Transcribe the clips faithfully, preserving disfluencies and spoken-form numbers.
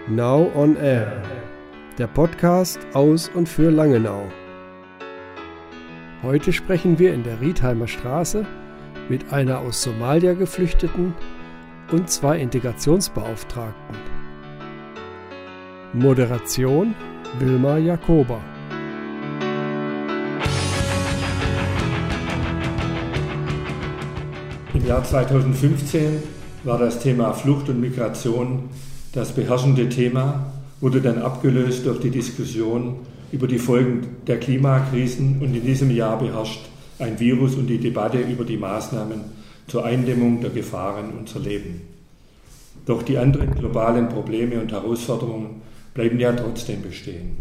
Now on Air, der Podcast aus und für Langenau. Heute sprechen wir in der Riedheimer Straße mit einer aus Somalia Geflüchteten und zwei Integrationsbeauftragten. Moderation Wilma Jakoba. Im Jahr zweitausendfünfzehn war das Thema Flucht und Migration das beherrschende Thema, wurde dann abgelöst durch die Diskussion über die Folgen der Klimakrisen und in diesem Jahr beherrscht ein Virus und die Debatte über die Maßnahmen zur Eindämmung der Gefahren unser Leben. Doch die anderen globalen Probleme und Herausforderungen bleiben ja trotzdem bestehen.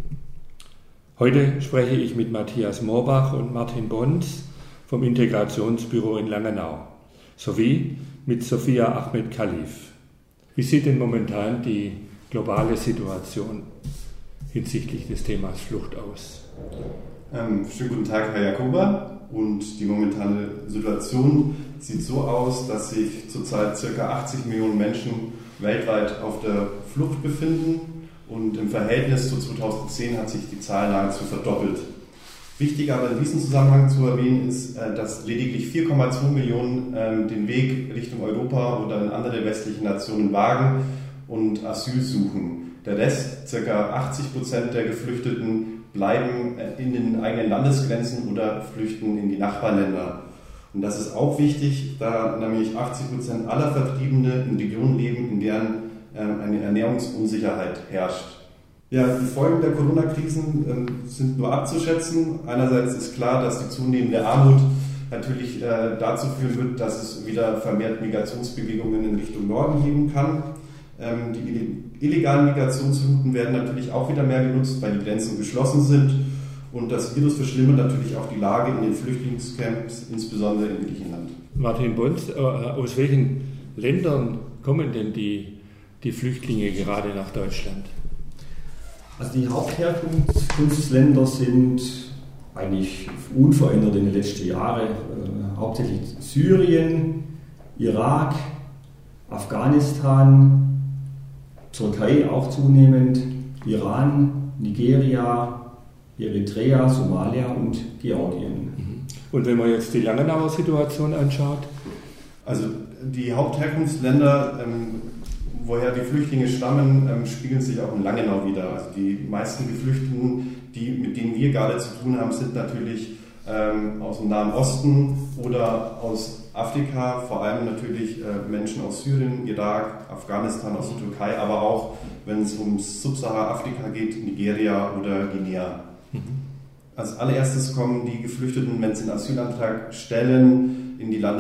Heute spreche ich mit Matthias Moorbach und Martin Bons vom Integrationsbüro in Langenau sowie mit Sophia Ahmed Khalif. Wie sieht denn momentan die globale Situation hinsichtlich des Themas Flucht aus? Ähm, schönen guten Tag, Herr Jakoba. Und die momentane Situation sieht so aus, dass sich zurzeit ca. achtzig Millionen Menschen weltweit auf der Flucht befinden. Und im Verhältnis zu zweitausendzehn hat sich die Zahl nahezu verdoppelt. Wichtig aber in diesem Zusammenhang zu erwähnen ist, dass lediglich vier Komma zwei Millionen den Weg Richtung Europa oder in andere westliche Nationen wagen und Asyl suchen. Der Rest, ca. achtzig Prozent der Geflüchteten, bleiben in den eigenen Landesgrenzen oder flüchten in die Nachbarländer. Und das ist auch wichtig, da nämlich achtzig Prozent aller Vertriebene in Regionen leben, in deren eine Ernährungsunsicherheit herrscht. Ja, die Folgen der Corona-Krisen äh, sind nur abzuschätzen. Einerseits ist klar, dass die zunehmende Armut natürlich äh, dazu führen wird, dass es wieder vermehrt Migrationsbewegungen in Richtung Norden geben kann. Ähm, die illegalen Migrationsrouten werden natürlich auch wieder mehr genutzt, weil die Grenzen geschlossen sind. Und das Virus verschlimmert natürlich auch die Lage in den Flüchtlingscamps, insbesondere in Griechenland. Martin Bons, äh, aus welchen Ländern kommen denn die, die Flüchtlinge gerade nach Deutschland? Also die Hauptherkunftsländer sind eigentlich unverändert in den letzten Jahren. Äh, hauptsächlich Syrien, Irak, Afghanistan, Türkei auch zunehmend, Iran, Nigeria, Eritrea, Somalia und Georgien. Und wenn man jetzt die Langenauer Situation anschaut? Also die Hauptherkunftsländer, ähm, woher die Flüchtlinge stammen, ähm, spiegeln sich auch in Langenau wieder. Also die meisten Geflüchteten, die, mit denen wir gerade zu tun haben, sind natürlich ähm, aus dem Nahen Osten oder aus Afrika, vor allem natürlich äh, Menschen aus Syrien, Irak, Afghanistan, aus der Türkei, aber auch, wenn es um Subsahara-Afrika geht, Nigeria oder Guinea. Mhm. Als allererstes kommen die Geflüchteten, wenn sie einen Asylantrag stellen, in die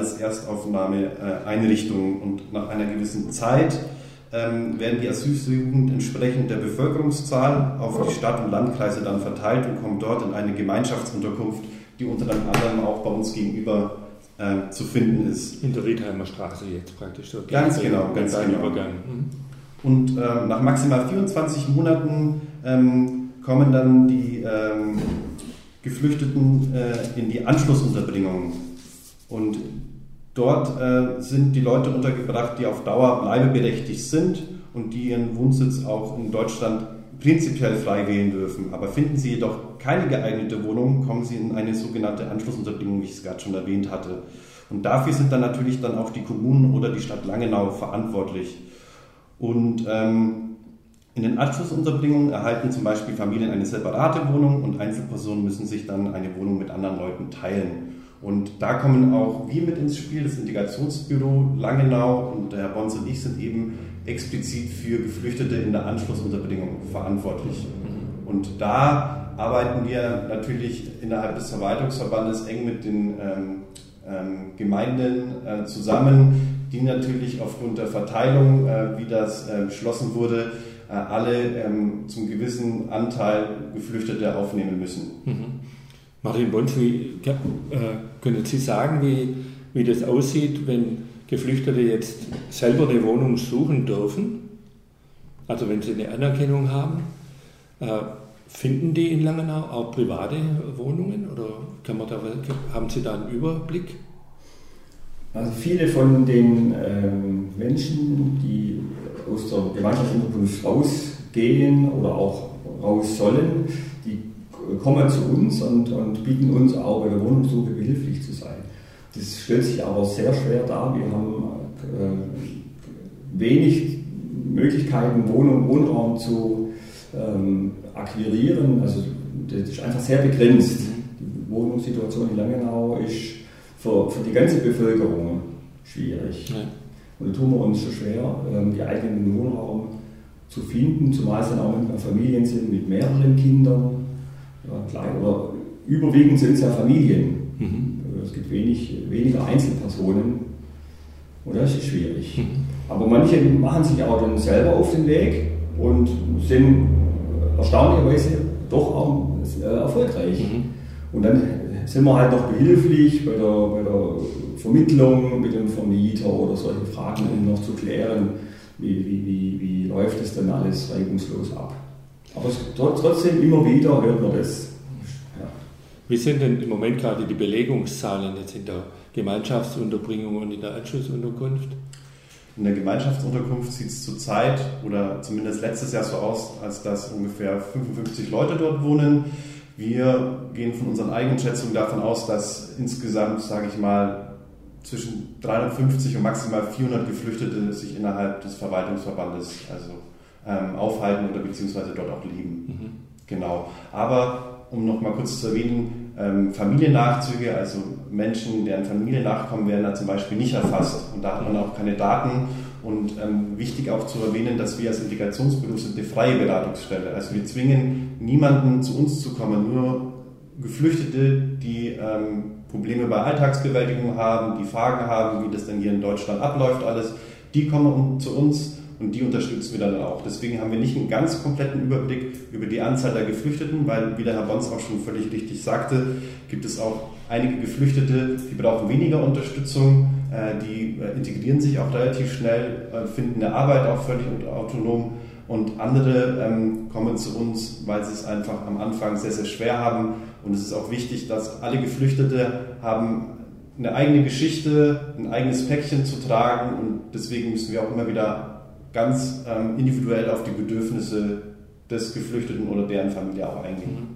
Landeserstaufnahmeeinrichtung und nach einer gewissen Zeit ähm, werden die Asylsuchenden entsprechend der Bevölkerungszahl auf die Stadt- und Landkreise dann verteilt und kommen dort in eine Gemeinschaftsunterkunft, die unter anderem auch bei uns gegenüber äh, zu finden ist. In der Riedheimer Straße jetzt praktisch. So ganz genau, ganz genau. Übergang. Mhm. Und äh, nach maximal vierundzwanzig Monaten ähm, kommen dann die ähm, Geflüchteten äh, in die Anschlussunterbringung. Und dort äh, sind die Leute untergebracht, die auf Dauer bleibeberechtigt sind und die ihren Wohnsitz auch in Deutschland prinzipiell frei wählen dürfen. Aber finden sie jedoch keine geeignete Wohnung, kommen sie in eine sogenannte Anschlussunterbringung, wie ich es gerade schon erwähnt hatte. Und dafür sind dann natürlich dann auch die Kommunen oder die Stadt Langenau verantwortlich. Und ähm, in den Anschlussunterbringungen erhalten zum Beispiel Familien eine separate Wohnung und Einzelpersonen müssen sich dann eine Wohnung mit anderen Leuten teilen. Und da kommen auch wir mit ins Spiel, das Integrationsbüro Langenau, und der Herr Bons und ich sind eben explizit für Geflüchtete in der Anschlussunterbringung verantwortlich. Und da arbeiten wir natürlich innerhalb des Verwaltungsverbandes eng mit den ähm, ähm, Gemeinden äh, zusammen, die natürlich aufgrund der Verteilung, äh, wie das äh, beschlossen wurde, äh, alle ähm, zum gewissen Anteil Geflüchtete aufnehmen müssen. Mhm. Martin Bons, wie, äh, können Sie sagen, wie, wie das aussieht, wenn Geflüchtete jetzt selber eine Wohnung suchen dürfen? Also wenn sie eine Anerkennung haben, äh, finden die in Langenau auch private Wohnungen oder kann man da, haben Sie da einen Überblick? Also viele von den ähm, Menschen, die aus der Gemeinschaftsunterkunft raus rausgehen oder auch raus sollen, die kommen zu uns und, und bieten uns auch bei der Wohnungssuche behilflich zu sein. Das stellt sich aber sehr schwer dar. Wir haben äh, wenig Möglichkeiten, Wohnung, Wohnraum zu ähm, akquirieren. Also das ist einfach sehr begrenzt. Die Wohnungssituation in Langenau ist für, für die ganze Bevölkerung schwierig. Ja. Und da tun wir uns schon schwer, ähm, die eigenen Wohnraum zu finden, zumal es dann auch manchmal Familien sind mit mehreren Kindern. Ja, klein, oder überwiegend sind es ja Familien. Mhm. Es gibt wenig, weniger Einzelpersonen und das ist schwierig. Mhm. Aber manche machen sich auch dann selber auf den Weg und sind erstaunlicherweise doch auch äh, erfolgreich. Mhm. Und dann sind wir halt noch behilflich bei der, bei der Vermittlung mit dem Vermieter oder solche Fragen, um noch zu klären, wie, wie, wie, wie läuft es dann alles reibungslos ab. Aber es, trotzdem immer wieder hört man das. Ja. Wie sind denn im Moment gerade die Belegungszahlen jetzt in der Gemeinschaftsunterbringung und in der Anschlussunterkunft? In der Gemeinschaftsunterkunft sieht es zurzeit oder zumindest letztes Jahr so aus, als dass ungefähr fünfundfünfzig Leute dort wohnen. Wir gehen von unseren eigenen Schätzungen davon aus, dass insgesamt, sage ich mal, zwischen dreihundertfünfzig und maximal vierhundert Geflüchtete sich innerhalb des Verwaltungsverbandes also, ähm, aufhalten oder beziehungsweise dort auch leben. Mhm. Genau. Aber um noch mal kurz zu erwähnen, ähm, Familiennachzüge, also Menschen, deren Familien nachkommen, werden da zum Beispiel nicht erfasst. Und da hat man auch keine Daten. Und ähm, wichtig auch zu erwähnen, dass wir als Integrationsbüro sind eine freie Beratungsstelle. Also wir zwingen niemanden zu uns zu kommen, nur Geflüchtete, die ähm, Probleme bei Alltagsbewältigung haben, die Fragen haben, wie das denn hier in Deutschland abläuft alles, die kommen zu uns und die unterstützen wir dann auch. Deswegen haben wir nicht einen ganz kompletten Überblick über die Anzahl der Geflüchteten, weil, wie der Herr Bons auch schon völlig richtig sagte, gibt es auch einige Geflüchtete, die brauchen weniger Unterstützung, die integrieren sich auch relativ schnell, finden eine Arbeit auch völlig autonom und andere ähm, kommen zu uns, weil sie es einfach am Anfang sehr, sehr schwer haben. Und es ist auch wichtig, dass alle Geflüchtete haben eine eigene Geschichte, ein eigenes Päckchen zu tragen und deswegen müssen wir auch immer wieder ganz ähm, individuell auf die Bedürfnisse des Geflüchteten oder deren Familie auch eingehen.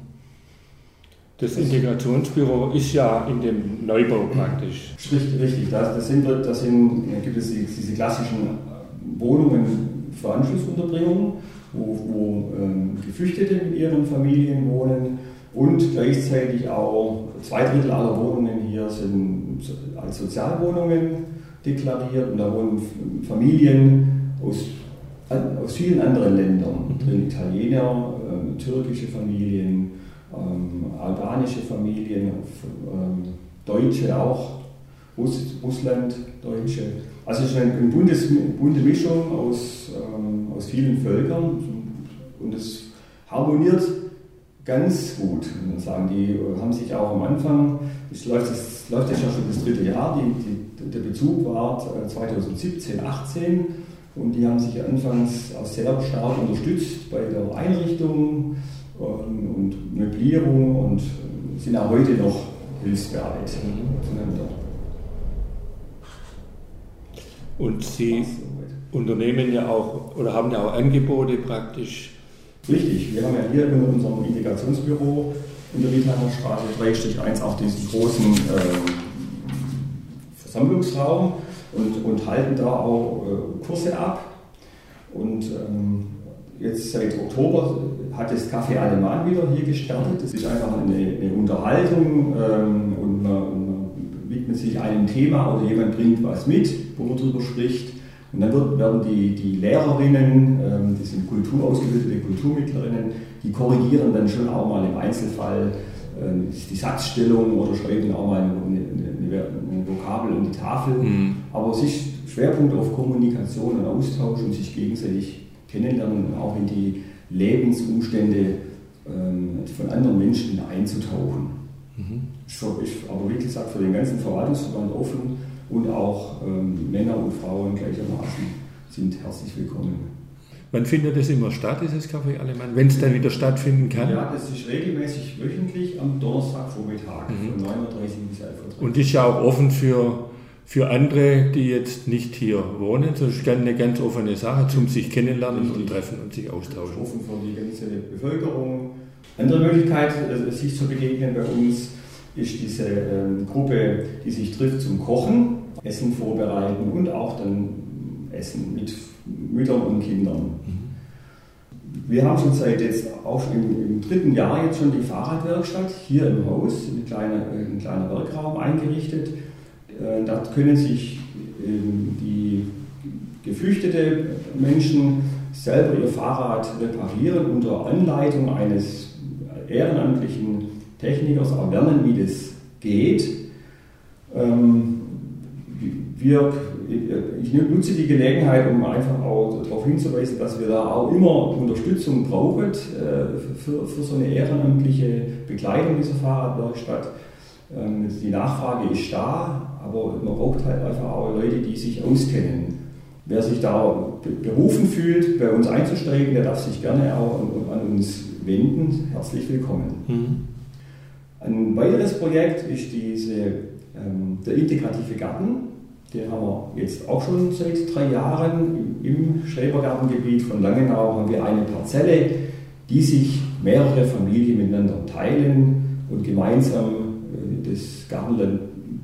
Das Integrationsbüro ist ja in dem Neubau praktisch. Richtig, richtig. Da, das sind, das sind, da gibt es die, diese klassischen Wohnungen für Anschlussunterbringung, wo, wo ähm, Geflüchtete mit ihren Familien wohnen und gleichzeitig auch zwei Drittel aller Wohnungen hier sind als Sozialwohnungen deklariert und da wohnen Familien aus, aus vielen anderen Ländern, drin Italiener, ähm, türkische Familien, ähm, albanische Familien, ähm, Deutsche auch, Russ, Russlanddeutsche. Also es ist eine buntes, bunte Mischung aus, ähm, aus vielen Völkern und es harmoniert ganz gut, muss man sagen. Die haben sich auch am Anfang, es läuft, das läuft jetzt ja schon das dritte Jahr, die, die, der Bezug war zwanzig siebzehn, achtzehn und die haben sich anfangs auch sehr stark unterstützt bei der Einrichtung ähm, und Möblierung und sind auch heute noch hilfsbereit zueinander. Und Sie unternehmen ja auch oder haben ja auch Angebote praktisch. Richtig, wir haben ja hier in unserem Integrationsbüro in der Rietheimer Straße drei eins auch diesen großen ähm, Versammlungsraum und, und halten da auch äh, Kurse ab. Und ähm, jetzt seit Oktober hat das Café Alemann wieder hier gestartet. Das ist einfach eine, eine Unterhaltung ähm, und man, man widmet sich einem Thema oder jemand bringt was mit, wo man drüber spricht. Und dann wird, werden die, die Lehrerinnen, ähm, die sind Kultur ausgebildete Kulturmittlerinnen, die korrigieren dann schon auch mal im Einzelfall ähm, die Satzstellung oder schreiben auch mal eine, eine, eine Vokabel an die Tafel. Mhm. Aber es ist Schwerpunkt auf Kommunikation und Austausch und sich gegenseitig kennenlernen und auch in die Lebensumstände ähm, von anderen Menschen einzutauchen. Mhm. Ist, ist aber wie gesagt für den ganzen Verwaltungsverband offen. Und auch ähm, Männer und Frauen gleichermaßen sind herzlich willkommen. Wann findet das immer statt, dieses Café Alemann? Wenn es dann wieder stattfinden kann? Ja, das ist regelmäßig wöchentlich am Donnerstagvormittag mhm. von neun Uhr dreißig bis elf Uhr dreißig. Und ist ja auch offen für für andere, die jetzt nicht hier wohnen, das ist eine ganz offene Sache, zum sich kennenlernen und treffen und sich austauschen. Offen für die ganze Bevölkerung. Andere Möglichkeit, sich zu begegnen bei uns, ist diese ähm, Gruppe, die sich trifft zum Kochen, Essen vorbereiten und auch dann Essen mit Müttern und Kindern. Wir haben schon seit jetzt auch im, im dritten Jahr jetzt schon die Fahrradwerkstatt hier im Haus, ein kleiner, ein kleiner Werkraum eingerichtet. Äh, dort können sich äh, die geflüchtete Menschen selber ihr Fahrrad reparieren unter Anleitung eines ehrenamtlichen Technikers, auch lernen, wie das geht. Ähm, wir, ich nutze die Gelegenheit, um einfach auch darauf hinzuweisen, dass wir da auch immer Unterstützung brauchen äh, für, für so eine ehrenamtliche Begleitung dieser Fahrradwerkstatt. Ähm, die Nachfrage ist da, aber man braucht halt einfach auch Leute, die sich auskennen. Wer sich da berufen fühlt, bei uns einzusteigen, der darf sich gerne auch an, an uns wenden. Herzlich willkommen. Mhm. Ein weiteres Projekt ist diese, ähm, der integrative Garten. Den haben wir jetzt auch schon seit drei Jahren im Schrebergartengebiet von Langenau. Haben wir eine Parzelle, die sich mehrere Familien miteinander teilen und gemeinsam äh, das Gartenland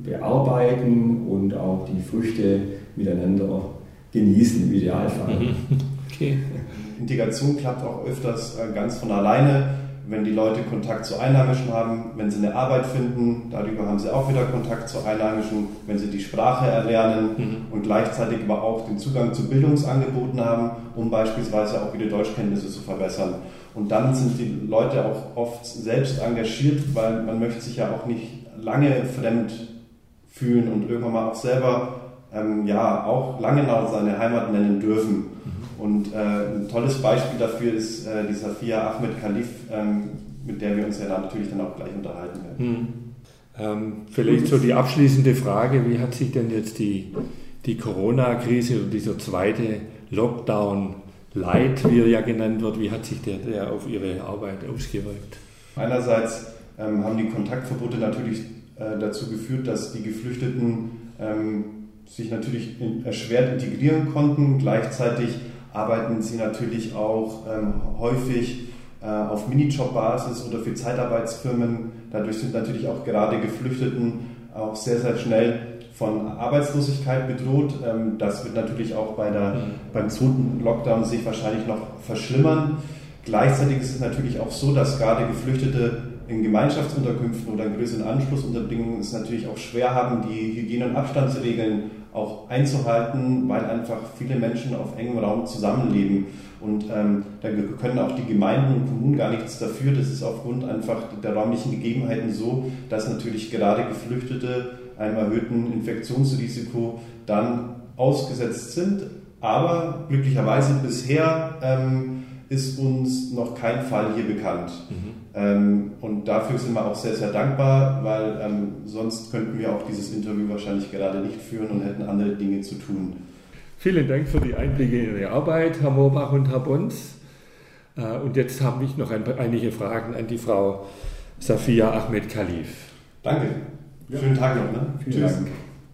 bearbeiten und auch die Früchte miteinander genießen im Idealfall. Okay. Integration klappt auch öfters äh, ganz von alleine, wenn die Leute Kontakt zu Einheimischen haben, wenn sie eine Arbeit finden, darüber haben sie auch wieder Kontakt zu Einheimischen, wenn sie die Sprache erlernen mhm. und gleichzeitig aber auch den Zugang zu Bildungsangeboten haben, um beispielsweise auch wieder Deutschkenntnisse zu verbessern. Und dann sind die Leute auch oft selbst engagiert, weil man möchte sich ja auch nicht lange fremd fühlen und irgendwann mal auch selber ähm, ja auch Langenau seine Heimat nennen dürfen. Mhm. Und äh, ein tolles Beispiel dafür ist äh, die Safia Ahmed Khalif, ähm, mit der wir uns ja dann natürlich dann auch gleich unterhalten werden. Mhm. Ähm, vielleicht so die abschließende Frage, wie hat sich denn jetzt die, die Corona-Krise oder dieser zweite Lockdown Light, wie er ja genannt wird, wie hat sich der, der auf Ihre Arbeit ausgewirkt? Einerseits ähm, haben die Kontaktverbote natürlich äh, dazu geführt, dass die Geflüchteten ähm, sich natürlich in, erschwert integrieren konnten. Gleichzeitig arbeiten sie natürlich auch ähm, häufig äh, auf Minijob-Basis oder für Zeitarbeitsfirmen. Dadurch sind natürlich auch gerade Geflüchteten auch sehr, sehr schnell von Arbeitslosigkeit bedroht. Ähm, das wird natürlich auch bei der, beim zweiten Lockdown sich wahrscheinlich noch verschlimmern. Gleichzeitig ist es natürlich auch so, dass gerade Geflüchtete in Gemeinschaftsunterkünften oder in größeren Anschlussunterbringungen es natürlich auch schwer haben, die Hygiene- und Abstandsregeln auch einzuhalten, weil einfach viele Menschen auf engem Raum zusammenleben. Und ähm, da können auch die Gemeinden und Kommunen gar nichts dafür. Das ist aufgrund einfach der räumlichen Gegebenheiten so, dass natürlich gerade Geflüchtete einem erhöhten Infektionsrisiko dann ausgesetzt sind. Aber glücklicherweise bisher ähm, ist uns noch kein Fall hier bekannt. Mhm. Ähm, und dafür sind wir auch sehr, sehr dankbar, weil ähm, sonst könnten wir auch dieses Interview wahrscheinlich gerade nicht führen und hätten andere Dinge zu tun. Vielen Dank für die Einblicke in Ihre Arbeit, Herr Moorbach und Herr Bons. Äh, und jetzt habe ich noch ein, einige Fragen an die Frau Safia Ahmed Khalif. Danke. Ja. Schönen Tag noch. Ne? Vielen Tschüss. Dank.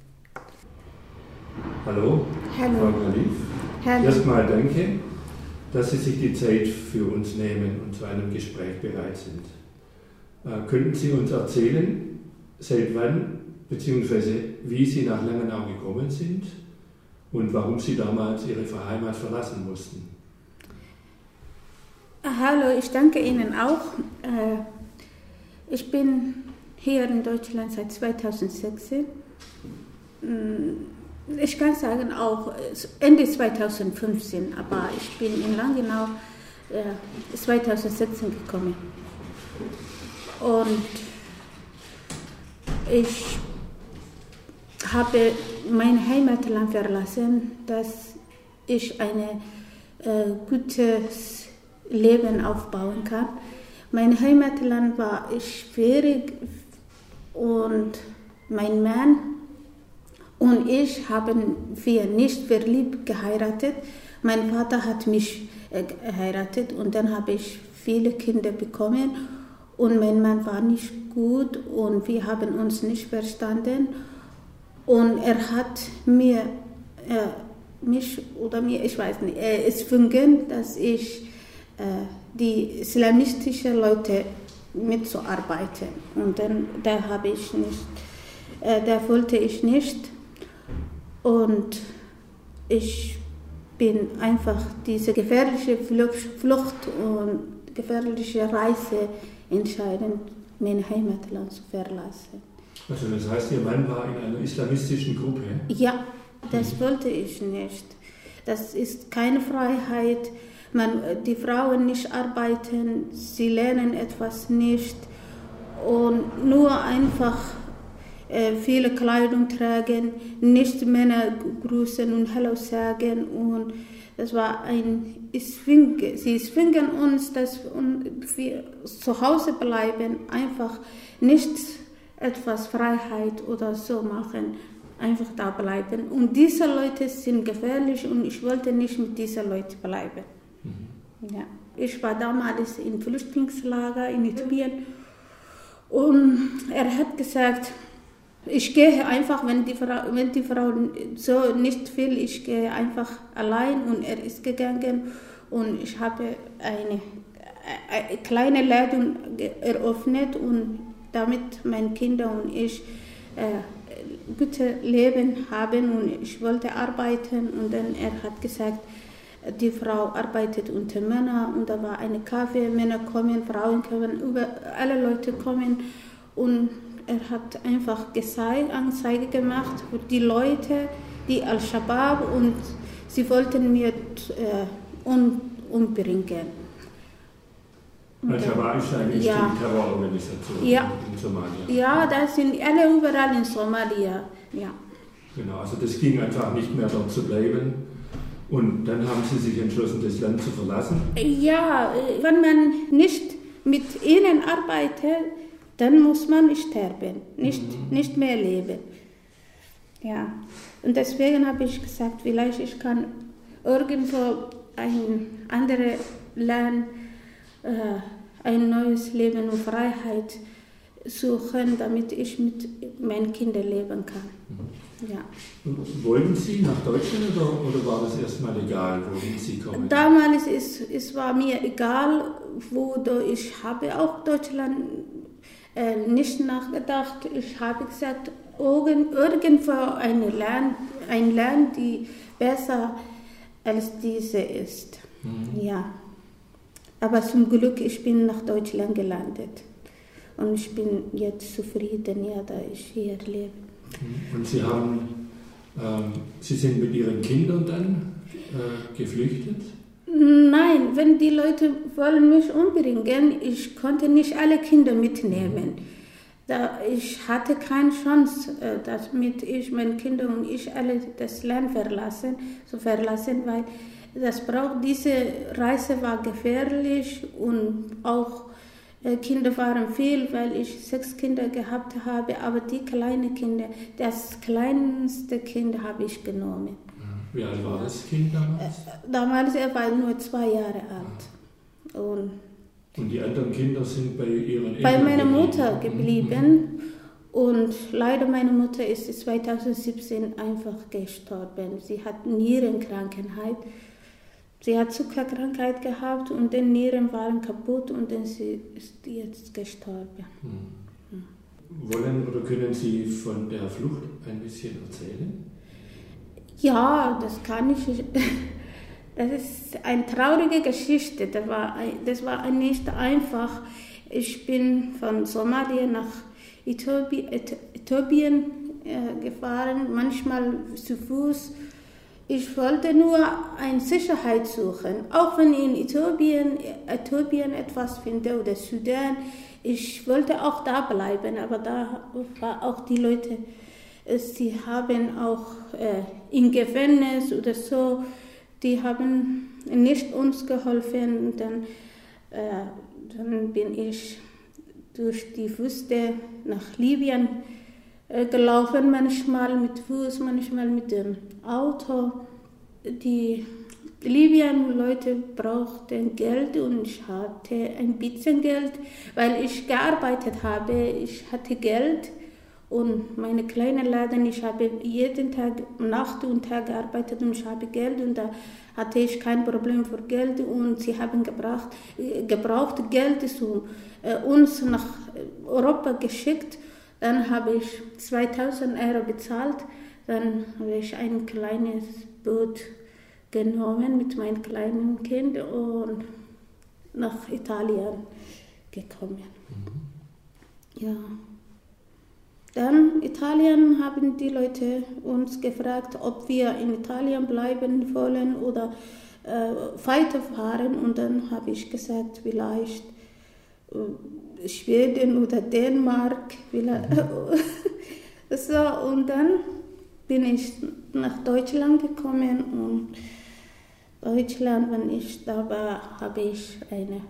Hallo, Hallo. Frau Khalif. Hallo. Erstmal danke, dass Sie sich die Zeit für uns nehmen und zu einem Gespräch bereit sind. Äh, könnten Sie uns erzählen, seit wann bzw. wie Sie nach Langenau gekommen sind und warum Sie damals Ihre Heimat verlassen mussten? Hallo, ich danke Ihnen auch. Äh, ich bin hier in Deutschland seit zweitausendsechzehn. Ich kann sagen auch Ende zweitausendfünfzehn, aber ich bin in Langenau äh, zweitausendsechzehn gekommen. Und ich habe mein Heimatland verlassen, dass ich ein äh, gutes Leben aufbauen kann. Mein Heimatland war schwierig und mein Mann und ich haben wir nicht verliebt geheiratet. Mein Vater hat mich äh, geheiratet und dann habe ich viele Kinder bekommen und mein Mann war nicht gut und wir haben uns nicht verstanden. Und er hat mir, äh, mich oder mir, ich weiß nicht, äh, es fingen, dass ich äh, die islamistischen Leute mitzuarbeiten. Und dann da habe ich nicht, äh, da wollte ich nicht. Und ich bin einfach diese gefährliche Flucht und gefährliche Reise entscheiden, mein Heimatland zu verlassen. Also das heißt, Ihr Mann war in einer islamistischen Gruppe? Ja, das wollte ich nicht. Das ist keine Freiheit. Man, die Frauen nicht arbeiten, sie lernen etwas nicht und nur einfach äh, viele Kleidung tragen, nicht Männer grüßen und Hallo sagen. Und das war ein Zwingen. Sie zwingen uns, dass wir zu Hause bleiben, einfach nicht etwas Freiheit oder so machen, einfach da bleiben. Und diese Leute sind gefährlich und ich wollte nicht mit diesen Leuten bleiben. Mhm. Ja. Ich war damals im Flüchtlingslager in Äthiopien und er hat gesagt, ich gehe einfach, wenn die Frau, wenn die Frau so nicht will, ich gehe einfach allein. Und er ist gegangen und ich habe eine, eine kleine Laden eröffnet und damit meine Kinder und ich äh, gutes Leben haben und ich wollte arbeiten. Und dann er hat gesagt, die Frau arbeitet unter Männern und da war eine Kaffee, Männer kommen, Frauen kommen, über alle Leute kommen und er hat einfach gezeigt, Anzeige gemacht für die Leute, die Al-Shabaab und sie wollten mir äh, um, umbringen. Al-Shabaab ist eine ja. Terrororganisation ja. in Somalia. Ja, das sind alle überall in Somalia. Ja. Genau, also das ging einfach nicht mehr dort zu bleiben. Und dann haben Sie sich entschlossen, das Land zu verlassen? Ja, wenn man nicht mit ihnen arbeitet, dann muss man sterben, nicht, mhm. nicht mehr leben. Ja. Und deswegen habe ich gesagt, vielleicht ich kann irgendwo ein anderes Land, äh, ein neues Leben und Freiheit suchen, damit ich mit meinen Kindern leben kann. Mhm. Ja. Wollten Sie nach Deutschland oder, oder war das erstmal egal, wohin Sie kommen? Damals ist, es war mir egal, wo ich habe auch Deutschland äh, nicht nachgedacht. Ich habe gesagt, irgendwo ein Land, ein Land, die besser als diese ist. Mhm. Ja. Aber zum Glück, ich bin nach Deutschland gelandet. Und ich bin jetzt zufrieden, ja, da ich hier lebe. Und Sie haben, ähm, Sie sind mit Ihren Kindern dann äh, geflüchtet? Nein, wenn die Leute wollen mich umbringen, ich konnte nicht alle Kinder mitnehmen. Da ich hatte keine Chance, äh, damit ich, meine Kinder und ich alle das Land verlassen, so verlassen, weil das braucht, diese Reise war gefährlich und auch Kinder waren viel, weil ich sechs Kinder gehabt habe, aber die kleinen Kinder, das kleinste Kind habe ich genommen. Wie alt war das Kind damals? Damals er war nur zwei Jahre alt. Und, und die anderen Kinder sind bei ihren Eltern bei meiner geblieben. Mutter geblieben. Und leider meine Mutter ist zweitausendsiebzehn einfach gestorben. Sie hat Nierenkrankheit. Sie hat Zuckerkrankheit gehabt und die Nieren waren kaputt und dann sie ist jetzt gestorben. Hm. Hm. Wollen oder können Sie von der Flucht ein bisschen erzählen? Ja, das kann ich. Das ist eine traurige Geschichte. Das war, das war nicht einfach. Ich bin von Somalia nach Äthiopien, Äthiopien äh, gefahren, manchmal zu Fuß. Ich wollte nur eine Sicherheit suchen, auch wenn ich in Äthiopien, Äthiopien etwas finde oder Sudan. Ich wollte auch da bleiben, aber da waren auch die Leute, sie haben auch äh, im Gefängnis oder so, die haben nicht uns geholfen. Dann, äh, dann bin ich durch die Wüste nach Libyen gelaufen, manchmal mit Fuß, manchmal mit dem Auto. Die Libyen-Leute brauchten Geld und ich hatte ein bisschen Geld, weil ich gearbeitet habe. Ich hatte Geld Und meine kleinen Laden, ich habe jeden Tag, Nacht und Tag gearbeitet und ich habe Geld und da hatte ich kein Problem für Geld und sie haben gebraucht, gebraucht Geld zu äh, uns nach Europa geschickt. Dann habe ich zweitausend Euro bezahlt, dann habe ich ein kleines Boot genommen mit meinem kleinen Kind und nach Italien gekommen. Mhm. Ja. Dann Italien haben die Leute uns gefragt, ob wir in Italien bleiben wollen oder äh, weiterfahren. Und dann habe ich gesagt, vielleicht äh, Schweden oder Dänemark. Vielleicht, so, und dann bin ich nach Deutschland gekommen. Und Deutschland, wenn ich da war, habe ich eine,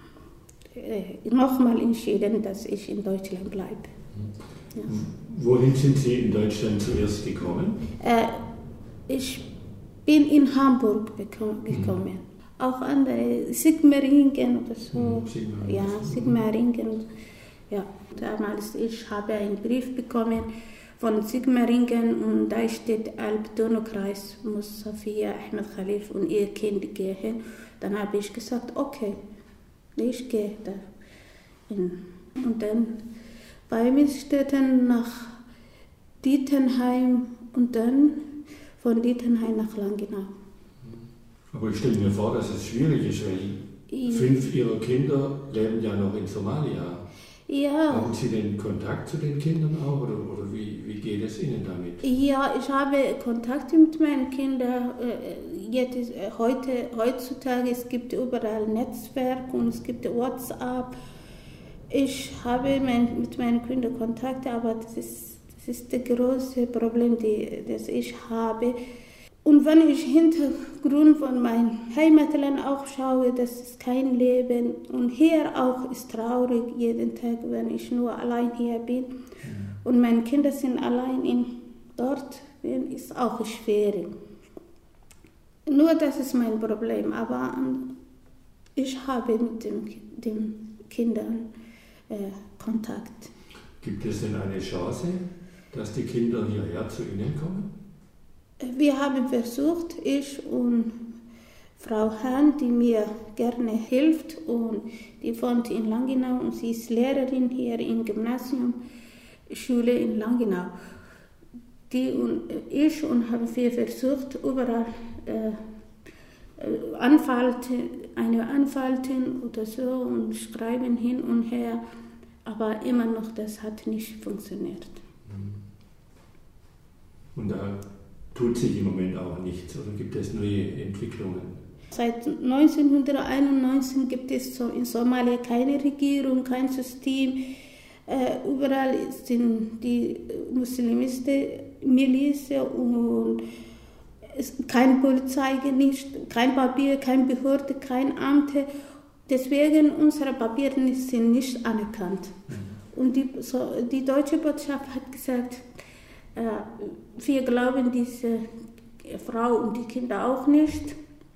äh, nochmal entschieden, dass ich in Deutschland bleibe. Ja. Wohin sind Sie in Deutschland zuerst gekommen? Äh, ich bin in Hamburg gekommen. Mhm. Auch andere, Sigmaringen oder so. Mhm, Sigmaringen. Ja, Sigmaringen. Ja, damals ich habe einen Brief bekommen von Sigmaringen und da steht Alb-Donau-Kreis, muss Safia Ahmed Khalif und ihr Kind gehen. Dann habe ich gesagt, okay, ich gehe da hin. Und dann bei mir steht dann nach Dietenheim und dann von Dietenheim nach Langenau. Aber ich stelle mir vor, dass es schwierig ist, weil ja. fünf Ihrer Kinder leben ja noch in Somalia. Ja. Haben Sie den Kontakt zu den Kindern auch oder, oder wie, wie geht es Ihnen damit? Ja, ich habe Kontakt mit meinen Kindern. Jetzt, heute, heutzutage es gibt überall Netzwerk und es gibt WhatsApp. Ich habe mein, mit meinen Kindern Kontakt, aber das ist, das ist das große Problem, die, das ich habe. Und wenn ich Hintergrund von meinem Heimatland auch schaue, das ist kein Leben. Und hier auch ist traurig jeden Tag, wenn ich nur allein hier bin. Und meine Kinder sind allein in, dort, ist auch schwierig. Nur das ist mein Problem, aber ich habe mit den, den Kindern Kontakt. Gibt es denn eine Chance, dass die Kinder hierher zu Ihnen kommen? Wir haben versucht, ich und Frau Hahn, die mir gerne hilft und die wohnt in Langenau und sie ist Lehrerin hier im Gymnasium, Schule in Langenau. Die und ich und haben wir versucht, überall äh, Anwälte, eine Anwältin oder so und schreiben hin und her. Aber immer noch, das hat nicht funktioniert. Und da tut sich im Moment auch nichts, oder gibt es neue Entwicklungen? Seit neunzehnhunderteinundneunzig gibt es so in Somalia keine Regierung, kein System. Äh, überall sind die muslimische Miliz und es, keine Polizei, nicht, kein Papier, keine Behörde, kein Amt. Deswegen unsere Papiere sind nicht anerkannt. Und die, so, die deutsche Botschaft hat gesagt, äh, wir glauben diese Frau und die Kinder auch nicht.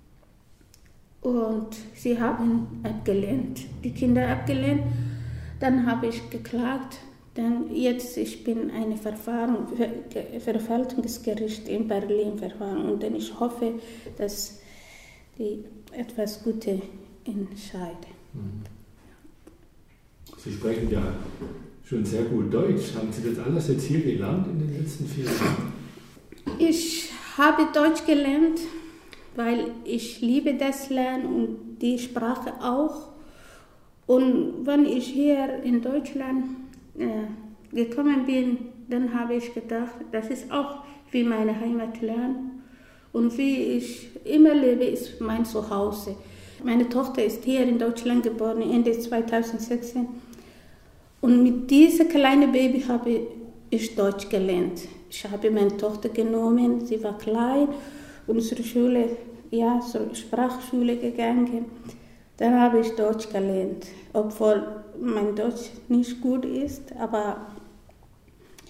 Und sie haben abgelehnt, die Kinder abgelehnt. Dann habe ich geklagt. Dann jetzt ich bin eine Verfahren, Verwaltungsgericht in Berlin verfahren und dann ich hoffe, dass die etwas Gutes entscheiden. Sie sprechen ja schon sehr gut Deutsch. Haben Sie das alles jetzt hier gelernt in den letzten vier Jahren? Ich habe Deutsch gelernt, weil ich liebe das Lernen und die Sprache auch. Und wenn ich hier in Deutschland äh, gekommen bin, dann habe ich gedacht, das ist auch wie meine Heimatland. Und wie ich immer lebe, ist mein Zuhause. Meine Tochter ist hier in Deutschland geboren, Ende zweitausendsechzehn. Und mit diesem kleinen Baby habe ich Deutsch gelernt. Ich habe meine Tochter genommen, sie war klein und zur Schule, ja, zur Sprachschule gegangen. Dann habe ich Deutsch gelernt, obwohl mein Deutsch nicht gut ist, aber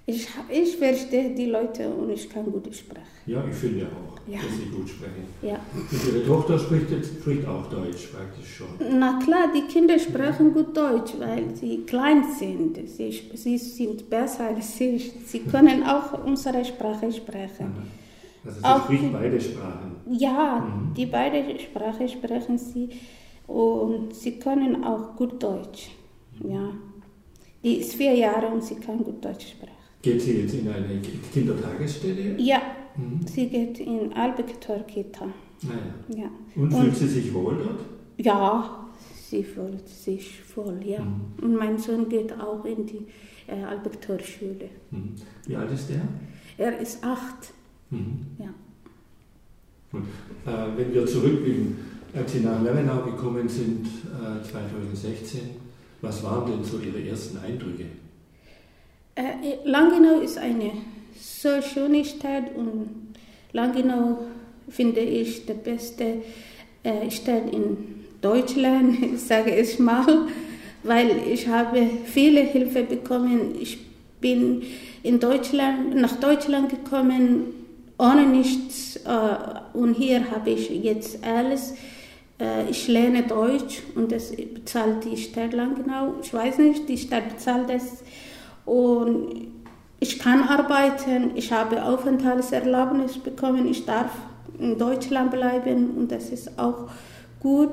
Ich, ich verstehe die Leute und ich kann gut sprechen. Ja, ich finde auch, ja. dass Sie gut sprechen. Ja. Und Ihre Tochter spricht, jetzt, spricht auch Deutsch praktisch schon. Na klar, die Kinder sprechen gut Deutsch, weil sie klein sind. Sie, sie sind besser als ich. Sie können auch unsere Sprache sprechen. Also sie auch, spricht beide Sprachen? Ja, mhm. die beide Sprachen sprechen sie und sie können auch gut Deutsch. Ja. Die ist vier Jahre und sie kann gut Deutsch sprechen. Geht sie jetzt in eine Kindertagesstätte? Ja, mhm. sie geht in Albektor-Kita. Ah, ja. Ja. Und, und fühlt sie sich wohl dort? Ja, sie fühlt sich wohl, ja. Mhm. Und mein Sohn geht auch in die äh, Albektor-Schule. Mhm. Wie alt ist der? Er ist acht. Mhm. Ja. Und, äh, wenn wir zurückblicken, als Sie nach Levenau gekommen sind, äh, zweitausendsechzehn, was waren denn so Ihre ersten Eindrücke? Äh, Langenau ist eine so schöne Stadt und Langenau finde ich die beste äh, Stadt in Deutschland, sage ich mal, weil ich habe viele Hilfe bekommen. Ich bin in Deutschland, nach Deutschland gekommen ohne nichts äh, und hier habe ich jetzt alles. Äh, ich lerne Deutsch und das bezahlt die Stadt Langenau. Ich weiß nicht, die Stadt bezahlt das. Und ich kann arbeiten, ich habe Aufenthaltserlaubnis bekommen, ich darf in Deutschland bleiben und das ist auch gut.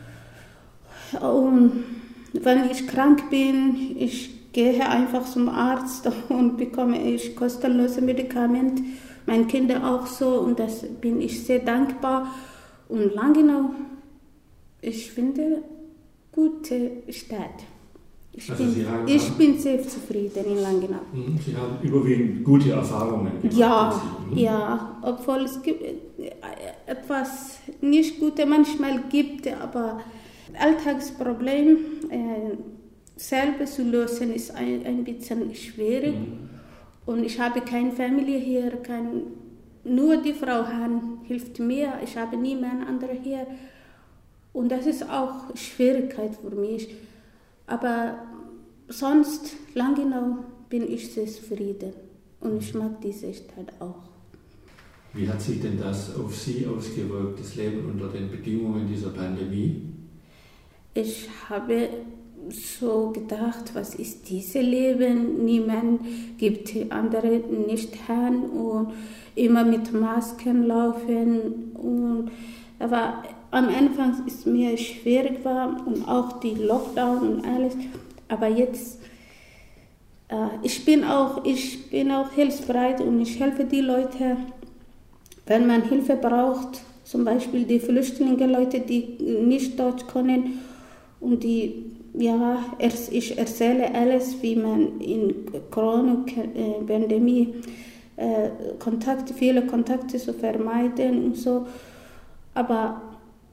Und wenn ich krank bin, ich gehe einfach zum Arzt und bekomme ich kostenlose Medikamente, meine Kinder auch so und das bin ich sehr dankbar. Und Langenau, ich finde, gute Stadt. Ich, also bin, Sie haben, ich bin sehr zufrieden in Langenau. Sie haben überwiegend gute Erfahrungen gemacht. Ja, ja, obwohl es gibt etwas nicht Gutes manchmal gibt, aber Alltagsproblem äh, selber zu lösen ist ein, ein bisschen schwierig. Mhm. Und ich habe keine Familie hier, kein, nur die Frau Han hilft mir, ich habe niemand anderen hier. Und das ist auch Schwierigkeit für mich. Aber sonst, Langenau, bin ich sehr zufrieden und ich mag diese Stadt auch. Wie hat sich denn das auf Sie ausgewirkt, das Leben unter den Bedingungen dieser Pandemie? Ich habe so gedacht, was ist dieses Leben? Niemand gibt die andere nicht hin und immer mit Masken laufen. Und aber am Anfang ist mir schwierig war und auch die Lockdown und alles. Aber jetzt, äh, ich bin auch, ich bin auch hilfsbereit und ich helfe die Leute, wenn man Hilfe braucht. Zum Beispiel die Flüchtlinge, Leute, die nicht Deutsch können und die, ja, ich erzähle alles, wie man in Corona-Pandemie äh, Kontakte, viele Kontakte zu vermeiden und so. Aber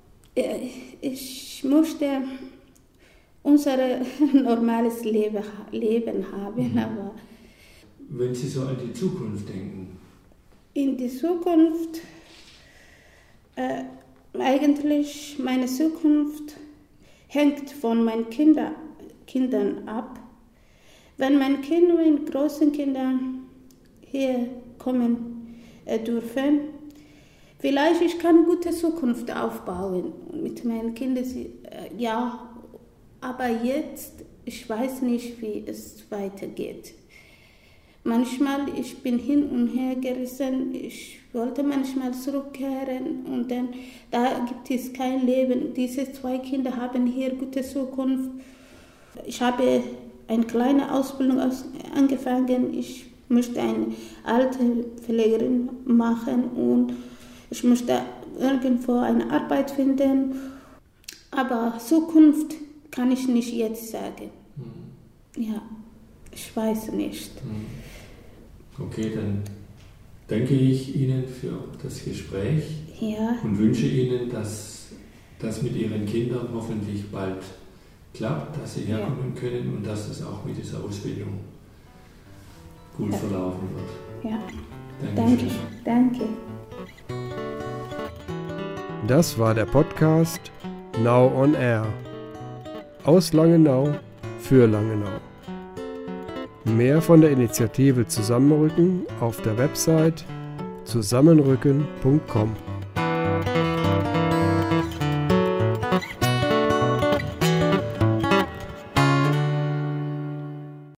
ich möchte unser normales Leben, Leben haben. Aber wenn Sie so an die Zukunft denken? In die Zukunft, äh, eigentlich meine Zukunft hängt von meinen Kinder, Kindern ab. Wenn meine Kinder, meine großen Kinder hier kommen äh, dürfen, vielleicht ich kann eine gute Zukunft aufbauen mit meinen Kindern. Ja, aber jetzt, ich weiß nicht, wie es weitergeht. Manchmal, ich bin hin und her gerissen, ich wollte manchmal zurückkehren und dann, da gibt es kein Leben. Diese zwei Kinder haben hier gute Zukunft. Ich habe eine kleine Ausbildung angefangen, ich möchte eine alte Pflegerin machen und ich möchte irgendwo eine Arbeit finden, aber Zukunft kann ich nicht jetzt sagen. Mhm. Ja, ich weiß nicht. Okay, dann danke ich Ihnen für das Gespräch ja. und wünsche Ihnen, dass das mit Ihren Kindern hoffentlich bald klappt, dass Sie herkommen ja. können und dass es auch mit dieser Ausbildung gut ja. verlaufen wird. Ja, danke. Danke. Das war der Podcast Now on Air. Aus Langenau für Langenau. Mehr von der Initiative Zusammenrücken auf der Website zusammenrücken punkt com.